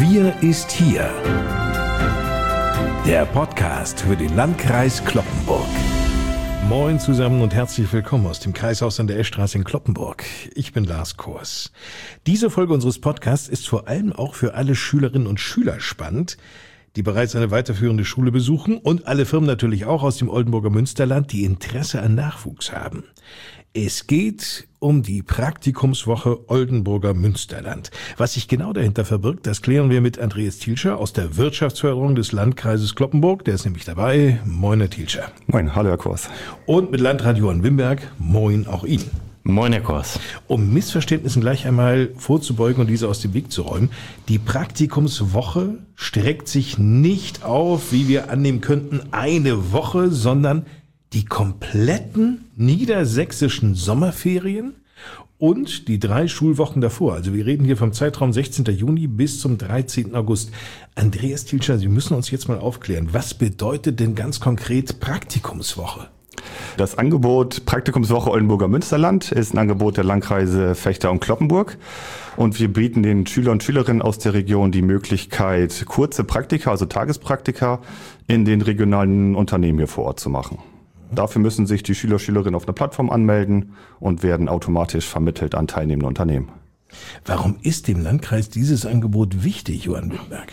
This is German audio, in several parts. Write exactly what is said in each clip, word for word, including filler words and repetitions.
Wir ist hier. Der Podcast für den Landkreis Cloppenburg. Moin zusammen und herzlich willkommen aus dem Kreishaus an der Eschstraße in Cloppenburg. Ich bin Lars Kors. Diese Folge unseres Podcasts ist vor allem auch für alle Schülerinnen und Schüler spannend, die bereits eine weiterführende Schule besuchen und alle Firmen natürlich auch aus dem Oldenburger Münsterland, die Interesse an Nachwuchs haben. Es geht um die Praktikumswoche Oldenburger Münsterland. Was sich genau dahinter verbirgt, das klären wir mit Andreas Thielscher aus der Wirtschaftsförderung des Landkreises Cloppenburg. Der ist nämlich dabei. Moin, Herr Thielscher. Moin, hallo Herr Kors. Und mit Landrat Johann Wimberg. Moin auch Ihnen. Moin, Herr Kors. Um Missverständnissen gleich einmal vorzubeugen und diese aus dem Weg zu räumen, die Praktikumswoche streckt sich nicht auf, wie wir annehmen könnten, eine Woche, sondern die kompletten niedersächsischen Sommerferien und die drei Schulwochen davor. Also wir reden hier vom Zeitraum sechzehnten Juni bis zum dreizehnten August. Andreas Thielscher, Sie müssen uns jetzt mal aufklären, was bedeutet denn ganz konkret Praktikumswoche? Das Angebot Praktikumswoche Oldenburger Münsterland ist ein Angebot der Landkreise Vechta und Cloppenburg. Und wir bieten den Schüler und Schülerinnen aus der Region die Möglichkeit, kurze Praktika, also Tagespraktika, in den regionalen Unternehmen hier vor Ort zu machen. Dafür müssen sich die Schüler und Schülerinnen auf einer Plattform anmelden und werden automatisch vermittelt an teilnehmende Unternehmen. Warum ist dem Landkreis dieses Angebot wichtig, Johann Wimberg?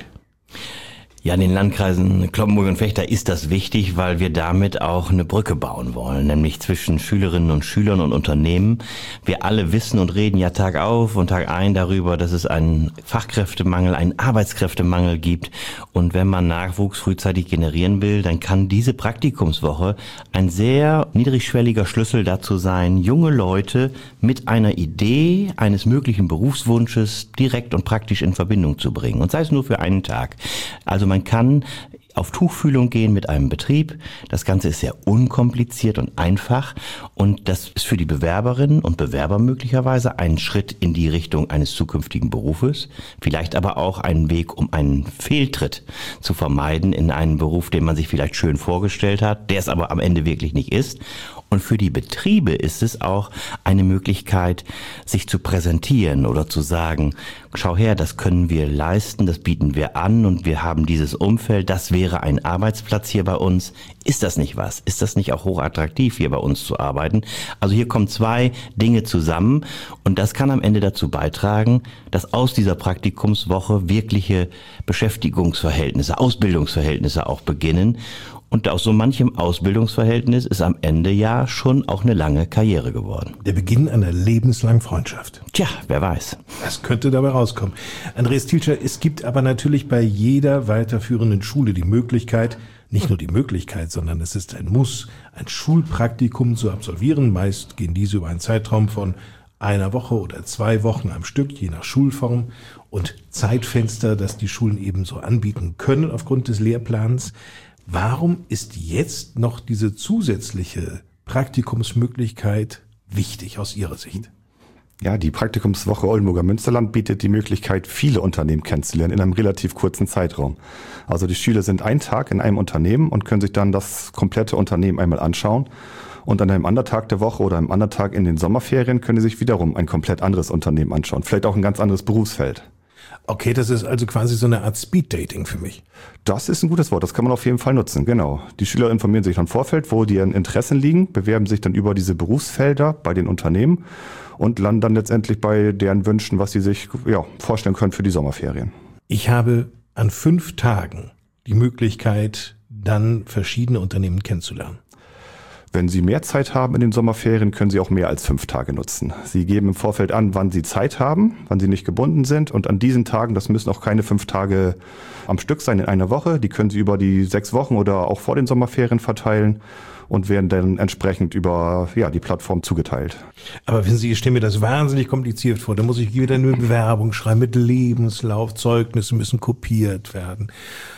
Ja, in den Landkreisen Cloppenburg und Vechta ist das wichtig, weil wir damit auch eine Brücke bauen wollen, nämlich zwischen Schülerinnen und Schülern und Unternehmen. Wir alle wissen und reden ja Tag auf und Tag ein darüber, dass es einen Fachkräftemangel, einen Arbeitskräftemangel gibt. Und wenn man Nachwuchs frühzeitig generieren will, dann kann diese Praktikumswoche ein sehr niedrigschwelliger Schlüssel dazu sein, junge Leute mit einer Idee eines möglichen Berufswunsches direkt und praktisch in Verbindung zu bringen. Und sei es nur für einen Tag. Also man kann auf Tuchfühlung gehen mit einem Betrieb. Das Ganze ist sehr unkompliziert und einfach und das ist für die Bewerberinnen und Bewerber möglicherweise ein Schritt in die Richtung eines zukünftigen Berufes, vielleicht aber auch ein Weg, um einen Fehltritt zu vermeiden in einen Beruf, den man sich vielleicht schön vorgestellt hat, der es aber am Ende wirklich nicht ist. Und für die Betriebe ist es auch eine Möglichkeit, sich zu präsentieren oder zu sagen, schau her, das können wir leisten, das bieten wir an und wir haben dieses Umfeld, das wäre ein Arbeitsplatz hier bei uns. Ist das nicht was? Ist das nicht auch hochattraktiv, hier bei uns zu arbeiten? Also hier kommen zwei Dinge zusammen und das kann am Ende dazu beitragen, dass aus dieser Praktikumswoche wirkliche Beschäftigungsverhältnisse, Ausbildungsverhältnisse auch beginnen. Und aus so manchem Ausbildungsverhältnis ist am Ende ja schon auch eine lange Karriere geworden. Der Beginn einer lebenslangen Freundschaft. Tja, wer weiß. Was könnte dabei rauskommen? Andreas Thielscher, es gibt aber natürlich bei jeder weiterführenden Schule die Möglichkeit, nicht nur die Möglichkeit, sondern es ist ein Muss, ein Schulpraktikum zu absolvieren. Meist gehen diese über einen Zeitraum von einer Woche oder zwei Wochen am Stück, je nach Schulform und Zeitfenster, das die Schulen eben so anbieten können aufgrund des Lehrplans. Warum ist jetzt noch diese zusätzliche Praktikumsmöglichkeit wichtig aus Ihrer Sicht? Ja, die Praktikumswoche Oldenburger Münsterland bietet die Möglichkeit, viele Unternehmen kennenzulernen in einem relativ kurzen Zeitraum. Also die Schüler sind einen Tag in einem Unternehmen und können sich dann das komplette Unternehmen einmal anschauen. Und an einem anderen Tag der Woche oder einem anderen Tag in den Sommerferien können sie sich wiederum ein komplett anderes Unternehmen anschauen. Vielleicht auch ein ganz anderes Berufsfeld. Okay, das ist also quasi so eine Art Speed-Dating für mich. Das ist ein gutes Wort, das kann man auf jeden Fall nutzen, genau. Die Schüler informieren sich im Vorfeld, wo deren Interessen liegen, bewerben sich dann über diese Berufsfelder bei den Unternehmen und landen dann letztendlich bei deren Wünschen, was sie sich ja, vorstellen können für die Sommerferien. Ich habe an fünf Tagen die Möglichkeit, dann verschiedene Unternehmen kennenzulernen. Wenn Sie mehr Zeit haben in den Sommerferien, können Sie auch mehr als fünf Tage nutzen. Sie geben im Vorfeld an, wann Sie Zeit haben, wann Sie nicht gebunden sind. Und an diesen Tagen, das müssen auch keine fünf Tage am Stück sein in einer Woche, die können Sie über die sechs Wochen oder auch vor den Sommerferien verteilen und werden dann entsprechend über ja, die Plattform zugeteilt. Aber wissen Sie, ich stelle mir das wahnsinnig kompliziert vor. Da muss ich wieder eine Bewerbung schreiben mit Lebenslauf, Zeugnisse müssen kopiert werden.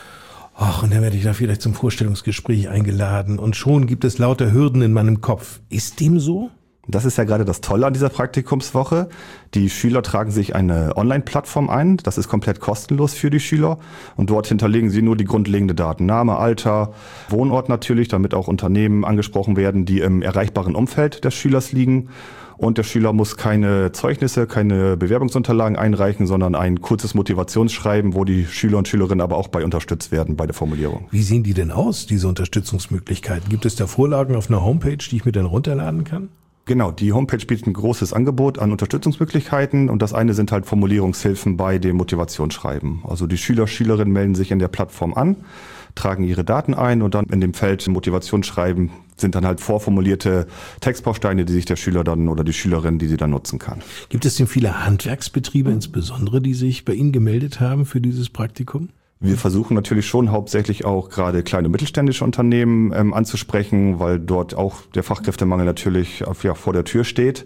Ach, und dann werde ich da vielleicht zum Vorstellungsgespräch eingeladen und schon gibt es lauter Hürden in meinem Kopf. Ist dem so? Das ist ja gerade das Tolle an dieser Praktikumswoche. Die Schüler tragen sich eine Online-Plattform ein. Das ist komplett kostenlos für die Schüler. Und dort hinterlegen sie nur die grundlegenden Daten. Name, Alter, Wohnort natürlich, damit auch Unternehmen angesprochen werden, die im erreichbaren Umfeld des Schülers liegen. Und der Schüler muss keine Zeugnisse, keine Bewerbungsunterlagen einreichen, sondern ein kurzes Motivationsschreiben, wo die Schüler und Schülerinnen aber auch bei unterstützt werden bei der Formulierung. Wie sehen die denn aus, diese Unterstützungsmöglichkeiten? Gibt es da Vorlagen auf einer Homepage, die ich mir dann runterladen kann? Genau, die Homepage bietet ein großes Angebot an Unterstützungsmöglichkeiten und das eine sind halt Formulierungshilfen bei dem Motivationsschreiben. Also die Schüler, Schülerinnen melden sich in der Plattform an, tragen ihre Daten ein und dann in dem Feld Motivationsschreiben sind dann halt vorformulierte Textbausteine, die sich der Schüler dann oder die Schülerin, die sie dann nutzen kann. Gibt es denn viele Handwerksbetriebe insbesondere, die sich bei Ihnen gemeldet haben für dieses Praktikum? Wir versuchen natürlich schon hauptsächlich auch gerade kleine und mittelständische Unternehmen ähm, anzusprechen, weil dort auch der Fachkräftemangel natürlich auf, ja, vor der Tür steht.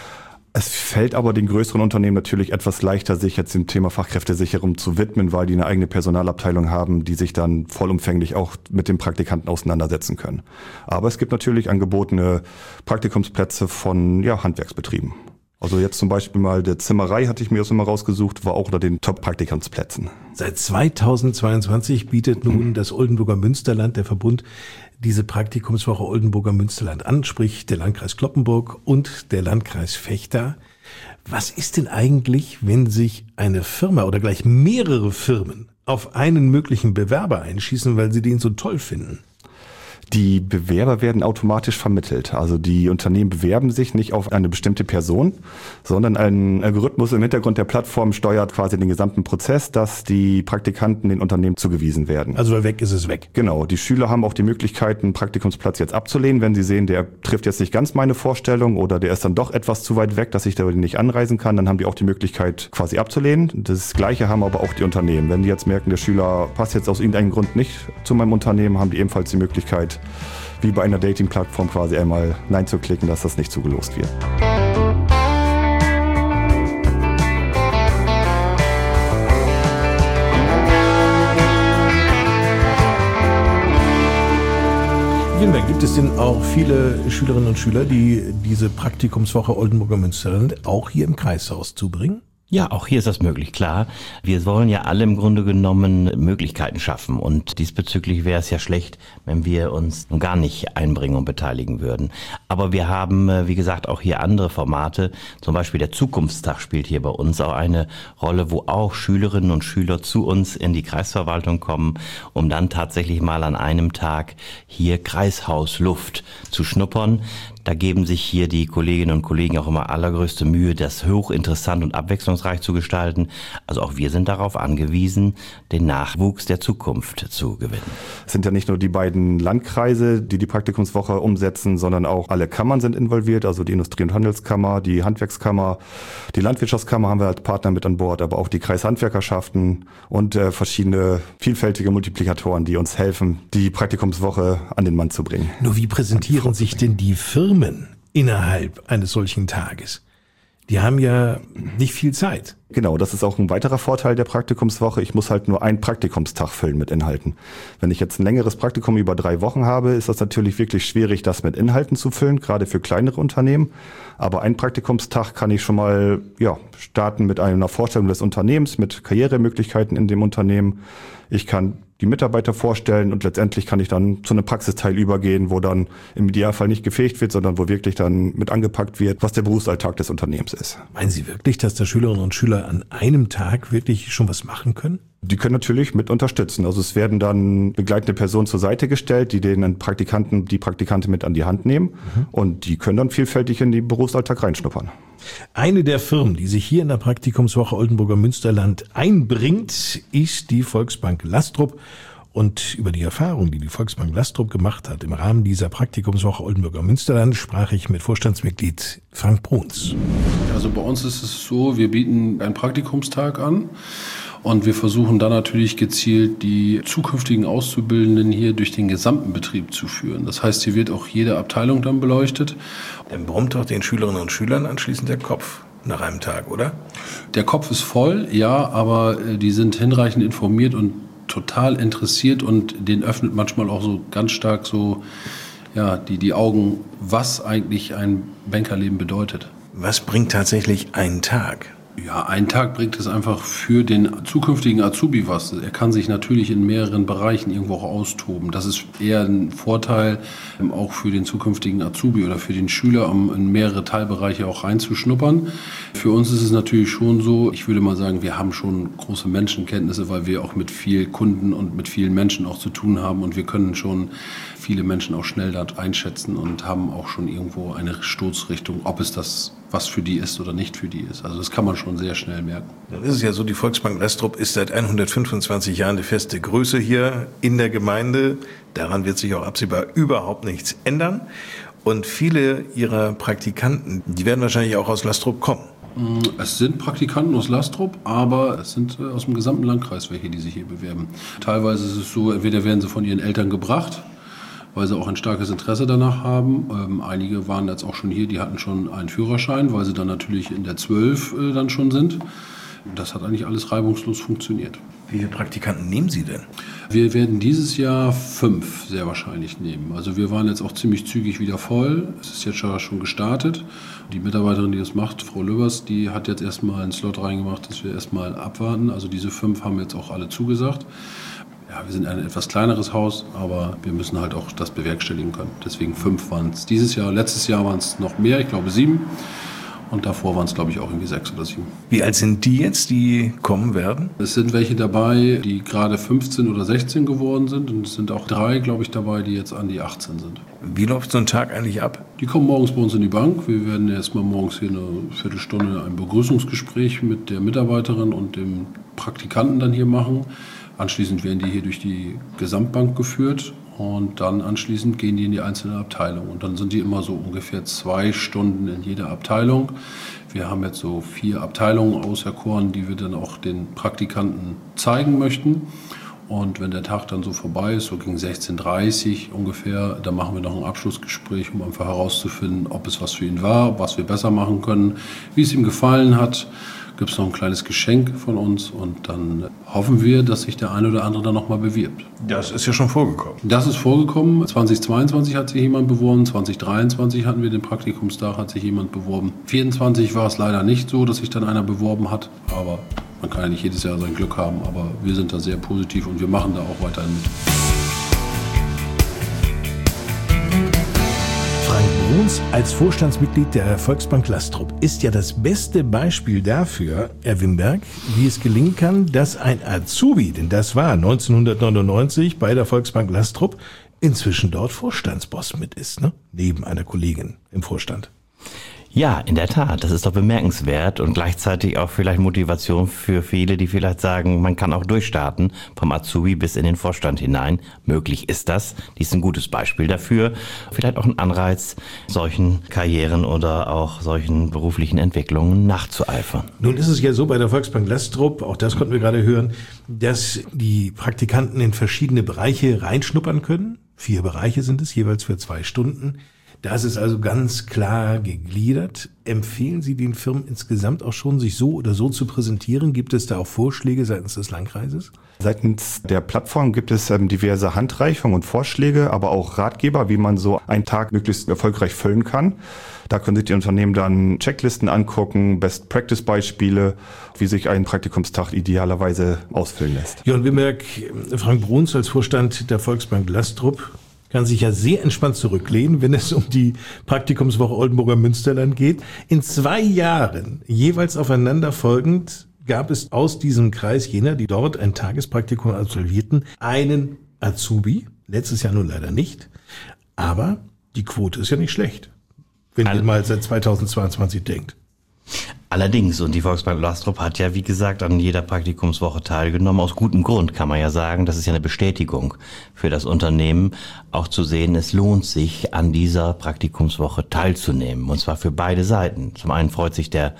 Es fällt aber den größeren Unternehmen natürlich etwas leichter, sich jetzt dem Thema Fachkräftesicherung zu widmen, weil die eine eigene Personalabteilung haben, die sich dann vollumfänglich auch mit den Praktikanten auseinandersetzen können. Aber es gibt natürlich angebotene Praktikumsplätze von ja, Handwerksbetrieben. Also jetzt zum Beispiel mal der Zimmerei hatte ich mir das immer rausgesucht, war auch unter den Top-Praktikantsplätzen. Seit zweitausendzweiundzwanzig bietet nun das Oldenburger Münsterland, der Verbund, diese Praktikumswoche Oldenburger Münsterland an, sprich der Landkreis Cloppenburg und der Landkreis Vechta. Was ist denn eigentlich, wenn sich eine Firma oder gleich mehrere Firmen auf einen möglichen Bewerber einschießen, weil sie den so toll finden? Die Bewerber werden automatisch vermittelt. Also die Unternehmen bewerben sich nicht auf eine bestimmte Person, sondern ein Algorithmus im Hintergrund der Plattform steuert quasi den gesamten Prozess, dass die Praktikanten den Unternehmen zugewiesen werden. Also weil weg ist es weg. Genau. Die Schüler haben auch die Möglichkeit, einen Praktikumsplatz jetzt abzulehnen, wenn sie sehen, der trifft jetzt nicht ganz meine Vorstellung oder der ist dann doch etwas zu weit weg, dass ich da nicht anreisen kann. Dann haben die auch die Möglichkeit, quasi abzulehnen. Das Gleiche haben aber auch die Unternehmen. Wenn die jetzt merken, der Schüler passt jetzt aus irgendeinem Grund nicht zu meinem Unternehmen, haben die ebenfalls die Möglichkeit, wie bei einer Dating-Plattform quasi einmal Nein zu klicken, dass das nicht zugelost wird. Gibt es denn auch viele Schülerinnen und Schüler, die diese Praktikumswoche Oldenburger Münsterland auch hier im Kreishaus zubringen? Ja, auch hier ist das möglich, klar. Wir wollen ja alle im Grunde genommen Möglichkeiten schaffen und diesbezüglich wäre es ja schlecht, wenn wir uns nun gar nicht einbringen und beteiligen würden. Aber wir haben, wie gesagt, auch hier andere Formate, zum Beispiel der Zukunftstag spielt hier bei uns auch eine Rolle, wo auch Schülerinnen und Schüler zu uns in die Kreisverwaltung kommen, um dann tatsächlich mal an einem Tag hier Kreishausluft zu schnuppern. Da geben sich hier die Kolleginnen und Kollegen auch immer allergrößte Mühe, das hochinteressant und abwechslungsreich zu gestalten. Also auch wir sind darauf angewiesen, den Nachwuchs der Zukunft zu gewinnen. Es sind ja nicht nur die beiden Landkreise, die die Praktikumswoche umsetzen, sondern auch alle Kammern sind involviert, also die Industrie- und Handelskammer, die Handwerkskammer, die Landwirtschaftskammer haben wir als Partner mit an Bord, aber auch die Kreishandwerkerschaften und äh, verschiedene vielfältige Multiplikatoren, die uns helfen, die Praktikumswoche an den Mann zu bringen. Nur wie präsentieren sich denn die Firmen innerhalb eines solchen Tages? Die haben ja nicht viel Zeit. Genau, das ist auch ein weiterer Vorteil der Praktikumswoche. Ich muss halt nur einen Praktikumstag füllen mit Inhalten. Wenn ich jetzt ein längeres Praktikum über drei Wochen habe, ist das natürlich wirklich schwierig, das mit Inhalten zu füllen, gerade für kleinere Unternehmen. Aber einen Praktikumstag kann ich schon mal ja, starten mit einer Vorstellung des Unternehmens, mit Karrieremöglichkeiten in dem Unternehmen. Ich kann die Mitarbeiter vorstellen und letztendlich kann ich dann zu einem Praxisteil übergehen, wo dann im Idealfall nicht gefegt wird, sondern wo wirklich dann mit angepackt wird, was der Berufsalltag des Unternehmens ist. Meinen Sie wirklich, dass da Schülerinnen und Schüler an einem Tag wirklich schon was machen können? Die können natürlich mit unterstützen. Also es werden dann begleitende Personen zur Seite gestellt, die den Praktikanten, die Praktikanten mit an die Hand nehmen. Mhm. Und die können dann vielfältig in den Berufsalltag reinschnuppern. Eine der Firmen, die sich hier in der Praktikumswoche Oldenburger Münsterland einbringt, ist die Volksbank Lastrup. Und über die Erfahrung, die die Volksbank Lastrup gemacht hat im Rahmen dieser Praktikumswoche Oldenburger Münsterland, sprach ich mit Vorstandsmitglied Frank Bruns. Also bei uns ist es so, wir bieten einen Praktikumstag an. Und wir versuchen dann natürlich gezielt die zukünftigen Auszubildenden hier durch den gesamten Betrieb zu führen. Das heißt, hier wird auch jede Abteilung dann beleuchtet. Dann brummt doch den Schülerinnen und Schülern anschließend der Kopf nach einem Tag, oder? Der Kopf ist voll, ja, aber die sind hinreichend informiert und total interessiert und denen öffnet manchmal auch so ganz stark so ja, die, die Augen, was eigentlich ein Bankerleben bedeutet. Was bringt tatsächlich ein Tag? Ja, ein Tag bringt es einfach für den zukünftigen Azubi was. Er kann sich natürlich in mehreren Bereichen irgendwo auch austoben. Das ist eher ein Vorteil, auch für den zukünftigen Azubi oder für den Schüler, um in mehrere Teilbereiche auch reinzuschnuppern. Für uns ist es natürlich schon so, ich würde mal sagen, wir haben schon große Menschenkenntnisse, weil wir auch mit vielen Kunden und mit vielen Menschen auch zu tun haben und wir können schon viele Menschen auch schnell dort einschätzen und haben auch schon irgendwo eine Stoßrichtung, ob es das was für die ist oder nicht für die ist. Also das kann man schon sehr schnell merken. Dann ist es ja so, die Volksbank Lastrup ist seit hundertfünfundzwanzig Jahren eine feste Größe hier in der Gemeinde. Daran wird sich auch absehbar überhaupt nichts ändern. Und viele ihrer Praktikanten, die werden wahrscheinlich auch aus Lastrup kommen. Es sind Praktikanten aus Lastrup, aber es sind aus dem gesamten Landkreis welche, die sich hier bewerben. Teilweise ist es so, entweder werden sie von ihren Eltern gebracht, weil sie auch ein starkes Interesse danach haben. Ähm, einige waren jetzt auch schon hier, die hatten schon einen Führerschein, weil sie dann natürlich in der zwölf äh, dann schon sind. Das hat eigentlich alles reibungslos funktioniert. Wie viele Praktikanten nehmen Sie denn? Wir werden dieses Jahr fünf sehr wahrscheinlich nehmen. Also wir waren jetzt auch ziemlich zügig wieder voll. Es ist jetzt schon gestartet. Die Mitarbeiterin, die das macht, Frau Löbers, die hat jetzt erstmal einen Slot reingemacht, dass wir erstmal abwarten. Also diese fünf haben jetzt auch alle zugesagt. Ja, wir sind ein etwas kleineres Haus, aber wir müssen halt auch das bewerkstelligen können. Deswegen fünf waren es dieses Jahr. Letztes Jahr waren es noch mehr, ich glaube sieben. Und davor waren es, glaube ich, auch irgendwie sechs oder sieben. Wie alt sind die jetzt, die kommen werden? Es sind welche dabei, die gerade fünfzehn oder sechzehn geworden sind. Und es sind auch drei, glaube ich, dabei, die jetzt an die achtzehn sind. Wie läuft so ein Tag eigentlich ab? Die kommen morgens bei uns in die Bank. Wir werden erstmal morgens hier eine Viertelstunde ein Begrüßungsgespräch mit der Mitarbeiterin und dem Praktikanten dann hier machen. Anschließend werden die hier durch die Gesamtbank geführt und dann anschließend gehen die in die einzelnen Abteilungen. Und dann sind die immer so ungefähr zwei Stunden in jeder Abteilung. Wir haben jetzt so vier Abteilungen auserkoren, die wir dann auch den Praktikanten zeigen möchten. Und wenn der Tag dann so vorbei ist, so gegen sechzehn Uhr dreißig ungefähr, dann machen wir noch ein Abschlussgespräch, um einfach herauszufinden, ob es was für ihn war, was wir besser machen können, wie es ihm gefallen hat. Gibt es noch ein kleines Geschenk von uns und dann hoffen wir, dass sich der eine oder andere dann nochmal bewirbt. Das ist ja schon vorgekommen. Das ist vorgekommen. zweitausendzweiundzwanzig hat sich jemand beworben, zweitausenddreiundzwanzig hatten wir den Praktikumstag, hat sich jemand beworben. vierundzwanzig war es leider nicht so, dass sich dann einer beworben hat, aber man kann ja nicht jedes Jahr sein Glück haben, aber wir sind da sehr positiv und wir machen da auch weiterhin mit. Bruns als Vorstandsmitglied der Volksbank Lastrup ist ja das beste Beispiel dafür, Herr Wimberg, wie es gelingen kann, dass ein Azubi, denn das war neunzehnhundertneunundneunzig bei der Volksbank Lastrup, inzwischen dort Vorstandsboss mit ist, ne? Neben einer Kollegin im Vorstand. Ja, in der Tat, das ist doch bemerkenswert und gleichzeitig auch vielleicht Motivation für viele, die vielleicht sagen, man kann auch durchstarten, vom Azubi bis in den Vorstand hinein. Möglich ist das. Dies ist ein gutes Beispiel dafür. Vielleicht auch ein Anreiz, solchen Karrieren oder auch solchen beruflichen Entwicklungen nachzueifern. Nun ist es ja so bei der Volksbank Lastrup, auch das konnten wir gerade hören, dass die Praktikanten in verschiedene Bereiche reinschnuppern können. Vier Bereiche sind es, jeweils für zwei Stunden. Das ist also ganz klar gegliedert. Empfehlen Sie den Firmen insgesamt auch schon, sich so oder so zu präsentieren? Gibt es da auch Vorschläge seitens des Landkreises? Seitens der Plattform gibt es ähm, diverse Handreichungen und Vorschläge, aber auch Ratgeber, wie man so einen Tag möglichst erfolgreich füllen kann. Da können sich die Unternehmen dann Checklisten angucken, Best-Practice-Beispiele, wie sich ein Praktikumstag idealerweise ausfüllen lässt. Jörn Wimberg, Frank Bruns als Vorstand der Volksbank Lastrup kann sich ja sehr entspannt zurücklehnen, wenn es um die Praktikumswoche Oldenburger Münsterland geht. In zwei Jahren, jeweils aufeinander folgend, gab es aus diesem Kreis jener, die dort ein Tagespraktikum absolvierten, einen Azubi. Letztes Jahr nun leider nicht. Aber die Quote ist ja nicht schlecht, wenn ihr mal seit zweitausendzweiundzwanzig denkt. Allerdings, und die Volksbank Lastrup hat ja, wie gesagt, an jeder Praktikumswoche teilgenommen. Aus gutem Grund kann man ja sagen, das ist ja eine Bestätigung für das Unternehmen, auch zu sehen, es lohnt sich, an dieser Praktikumswoche teilzunehmen. Und zwar für beide Seiten. Zum einen freut sich der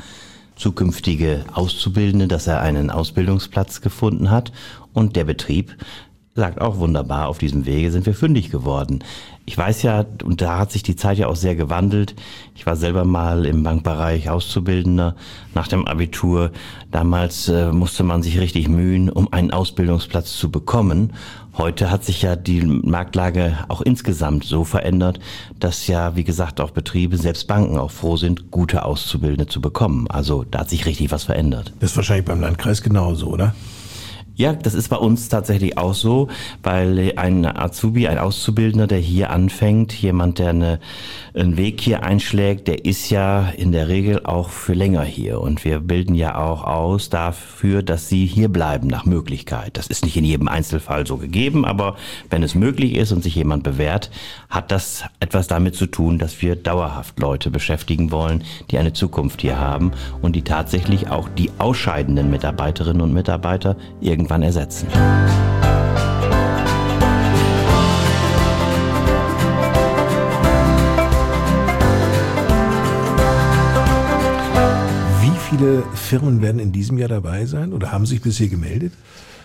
zukünftige Auszubildende, dass er einen Ausbildungsplatz gefunden hat. Und der Betrieb, sagt auch wunderbar, auf diesem Wege sind wir fündig geworden. Ich weiß ja, und da hat sich die Zeit ja auch sehr gewandelt. Ich war selber mal im Bankbereich Auszubildender nach dem Abitur. Damals äh, musste man sich richtig mühen, um einen Ausbildungsplatz zu bekommen. Heute hat sich ja die Marktlage auch insgesamt so verändert, dass ja, wie gesagt, auch Betriebe, selbst Banken auch froh sind, gute Auszubildende zu bekommen. Also da hat sich richtig was verändert. Das ist wahrscheinlich beim Landkreis genauso, oder? Ja, das ist bei uns tatsächlich auch so, weil ein Azubi, ein Auszubildender, der hier anfängt, jemand, der eine, einen Weg hier einschlägt, der ist ja in der Regel auch für länger hier. Und wir bilden ja auch aus dafür, dass sie hier bleiben nach Möglichkeit. Das ist nicht in jedem Einzelfall so gegeben, aber wenn es möglich ist und sich jemand bewährt, hat das etwas damit zu tun, dass wir dauerhaft Leute beschäftigen wollen, die eine Zukunft hier haben und die tatsächlich auch die ausscheidenden Mitarbeiterinnen und Mitarbeiter irgendwann ersetzen. Wie viele Firmen werden in diesem Jahr dabei sein oder haben sich bisher gemeldet?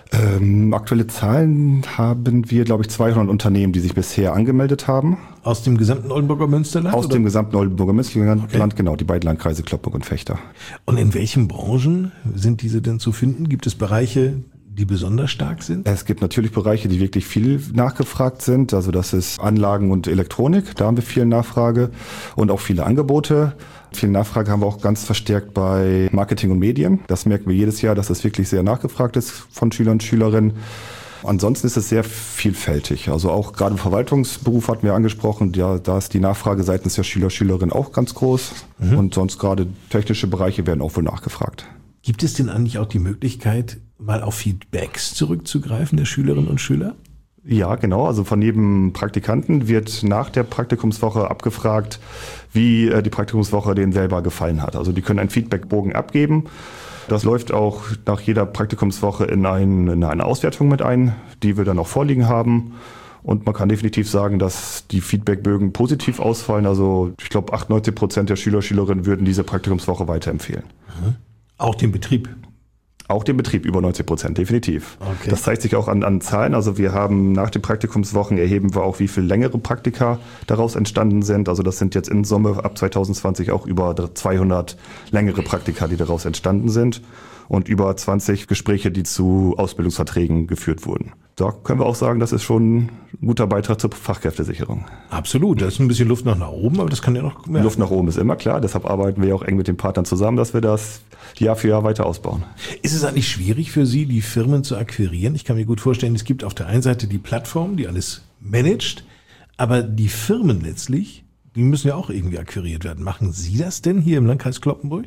Ähm, aktuelle Zahlen haben wir, glaube ich, zweihundert Unternehmen, die sich bisher angemeldet haben. Aus dem gesamten Oldenburger Münsterland? Aus oder? dem gesamten Oldenburger Münsterland, Okay. genau, die beiden Landkreise Cloppenburg und Vechta. Und in welchen Branchen sind diese denn zu finden? Gibt es Bereiche, die besonders stark sind? Es gibt natürlich Bereiche, die wirklich viel nachgefragt sind. Also das ist Anlagen und Elektronik, da haben wir viel Nachfrage und auch viele Angebote. Viel Nachfrage haben wir auch ganz verstärkt bei Marketing und Medien. Das merken wir jedes Jahr, dass es wirklich sehr nachgefragt ist von Schülern und Schülerinnen. Ansonsten ist es sehr vielfältig. Also auch gerade im Verwaltungsberuf hatten wir angesprochen, ja, da ist die Nachfrage seitens der Schüler, Schülerinnen auch ganz groß. Mhm. Und sonst gerade technische Bereiche werden auch wohl nachgefragt. Gibt es denn eigentlich auch die Möglichkeit, mal auf Feedbacks zurückzugreifen der Schülerinnen und Schüler? Ja, genau. Also von jedem Praktikanten wird nach der Praktikumswoche abgefragt, wie die Praktikumswoche denen selber gefallen hat. Also die können einen Feedbackbogen abgeben. Das läuft auch nach jeder Praktikumswoche in, ein, in eine Auswertung mit ein, die wir dann auch vorliegen haben. Und man kann definitiv sagen, dass die Feedbackbögen positiv ausfallen. Also ich glaube, achtundneunzig Prozent der Schüler, Schülerinnen würden diese Praktikumswoche weiterempfehlen. Mhm. Auch den Betrieb? Auch den Betrieb über neunzig Prozent, definitiv. Okay. Das zeigt sich auch an, an Zahlen. Also wir haben nach den Praktikumswochen erheben wir auch, wie viel längere Praktika daraus entstanden sind. Also das sind jetzt in Summe ab zwanzig zwanzig auch über zweihundert längere Praktika, die daraus entstanden sind. Und über zwanzig Gespräche, die zu Ausbildungsverträgen geführt wurden. Da können wir auch sagen, das ist schon ein guter Beitrag zur Fachkräftesicherung. Absolut, da ist ein bisschen Luft noch nach oben, aber das kann ja noch mehr. Luft nach oben ist immer klar, deshalb arbeiten wir auch eng mit den Partnern zusammen, dass wir das Jahr für Jahr weiter ausbauen. Ist es eigentlich schwierig für Sie, die Firmen zu akquirieren? Ich kann mir gut vorstellen, es gibt auf der einen Seite die Plattform, die alles managt, aber die Firmen letztlich, die müssen ja auch irgendwie akquiriert werden. Machen Sie das denn hier im Landkreis Cloppenburg?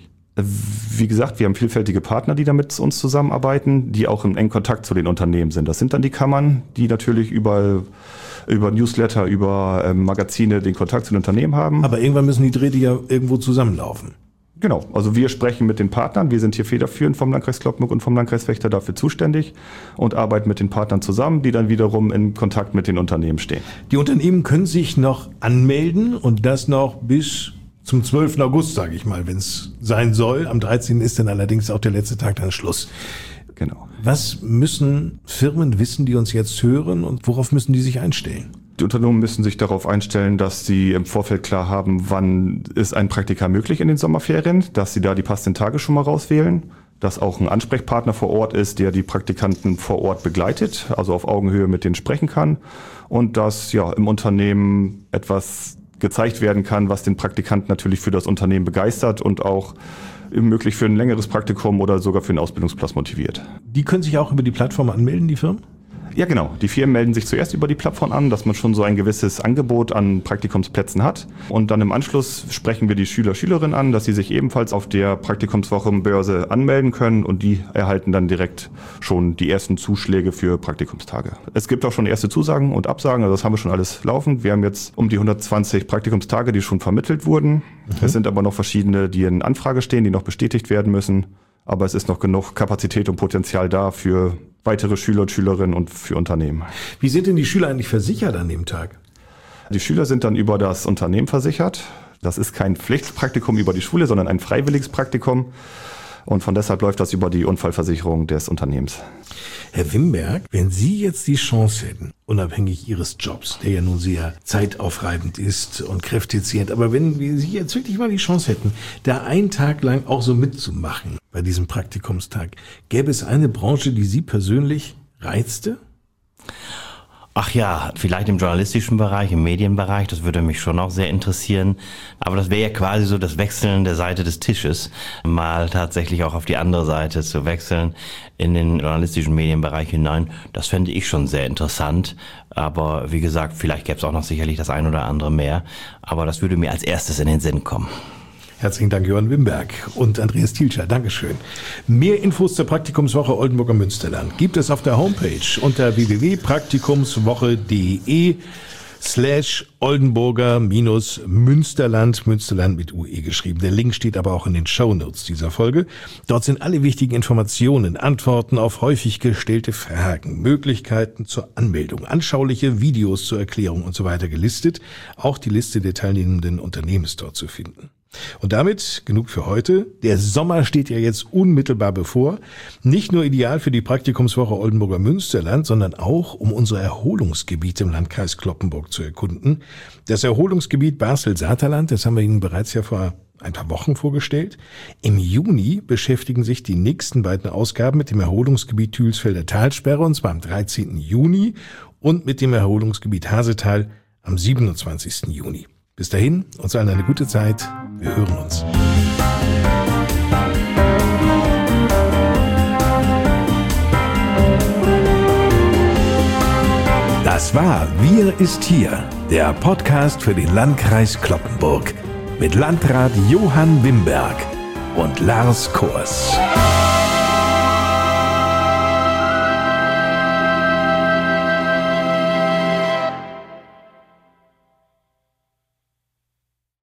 Wie gesagt, wir haben vielfältige Partner, die da mit uns zusammenarbeiten, die auch im engen Kontakt zu den Unternehmen sind. Das sind dann die Kammern, die natürlich über, über Newsletter, über ähm, Magazine den Kontakt zu den Unternehmen haben. Aber irgendwann müssen die Drähte ja irgendwo zusammenlaufen. Genau, also wir sprechen mit den Partnern, wir sind hier federführend vom Landkreis Cloppenburg und vom Landkreis Vechta dafür zuständig und arbeiten mit den Partnern zusammen, die dann wiederum in Kontakt mit den Unternehmen stehen. Die Unternehmen können sich noch anmelden und das noch bis zum zwölften August, sage ich mal, wenn es sein soll. Am dreizehnten ist dann allerdings auch der letzte Tag dann Schluss. Genau. Was müssen Firmen wissen, die uns jetzt hören und worauf müssen die sich einstellen? Die Unternehmen müssen sich darauf einstellen, dass sie im Vorfeld klar haben, wann ist ein Praktika möglich in den Sommerferien, dass sie da die passenden Tage schon mal rauswählen, dass auch ein Ansprechpartner vor Ort ist, der die Praktikanten vor Ort begleitet, also auf Augenhöhe mit denen sprechen kann und dass ja im Unternehmen etwas gezeigt werden kann, was den Praktikanten natürlich für das Unternehmen begeistert und auch möglich für ein längeres Praktikum oder sogar für einen Ausbildungsplatz motiviert. Die können sich auch über die Plattform anmelden, die Firmen? Ja, genau. Die Firmen melden sich zuerst über die Plattform an, dass man schon so ein gewisses Angebot an Praktikumsplätzen hat. Und dann im Anschluss sprechen wir die Schüler, Schülerinnen an, dass sie sich ebenfalls auf der Praktikumswochenbörse anmelden können und die erhalten dann direkt schon die ersten Zuschläge für Praktikumstage. Es gibt auch schon erste Zusagen und Absagen, also das haben wir schon alles laufen. Wir haben jetzt um die hundertzwanzig Praktikumstage, die schon vermittelt wurden. Mhm. Es sind aber noch verschiedene, die in Anfrage stehen, die noch bestätigt werden müssen. Aber es ist noch genug Kapazität und Potenzial da für weitere Schüler und Schülerinnen und für Unternehmen. Wie sind denn die Schüler eigentlich versichert an dem Tag? Die Schüler sind dann über das Unternehmen versichert. Das ist kein Pflichtpraktikum über die Schule, sondern ein freiwilliges Praktikum. Und von deshalb läuft das über die Unfallversicherung des Unternehmens. Herr Wimberg, wenn Sie jetzt die Chance hätten, unabhängig Ihres Jobs, der ja nun sehr zeitaufreibend ist und kräftezehrend, aber wenn Sie jetzt wirklich mal die Chance hätten, da einen Tag lang auch so mitzumachen bei diesem Praktikumstag, gäbe es eine Branche, die Sie persönlich reizte? Ach ja, vielleicht im journalistischen Bereich, im Medienbereich, das würde mich schon auch sehr interessieren. Aber das wäre ja quasi so das Wechseln der Seite des Tisches, mal tatsächlich auch auf die andere Seite zu wechseln, in den journalistischen Medienbereich hinein. Das fände ich schon sehr interessant. Aber wie gesagt, vielleicht gäbe es auch noch sicherlich das ein oder andere mehr. Aber das würde mir als erstes in den Sinn kommen. Herzlichen Dank, Johann Wimberg und Andreas Thielscher. Dankeschön. Mehr Infos zur Praktikumswoche Oldenburger Münsterland gibt es auf der Homepage unter w w w punkt praktikumswoche punkt de slash Oldenburger minus Münsterland, Münsterland mit U E geschrieben. Der Link steht aber auch in den Shownotes dieser Folge. Dort sind alle wichtigen Informationen, Antworten auf häufig gestellte Fragen, Möglichkeiten zur Anmeldung, anschauliche Videos zur Erklärung und so weiter gelistet. Auch die Liste der teilnehmenden Unternehmen ist dort zu finden. Und damit genug für heute. Der Sommer steht ja jetzt unmittelbar bevor. Nicht nur ideal für die Praktikumswoche Oldenburger Münsterland, sondern auch, um unser Erholungsgebiet im Landkreis Cloppenburg zu erkunden. Das Erholungsgebiet Basel-Saterland, das haben wir Ihnen bereits ja vor ein paar Wochen vorgestellt. Im Juni beschäftigen sich die nächsten beiden Ausgaben mit dem Erholungsgebiet Thülsfelder Talsperre, und zwar am dreizehnten Juni, und mit dem Erholungsgebiet Hasetal am siebenundzwanzigsten Juni. Bis dahin, uns allen eine gute Zeit. Wir hören uns. Das war Wir ist hier, der Podcast für den Landkreis Cloppenburg mit Landrat Johann Wimberg und Lars Kors.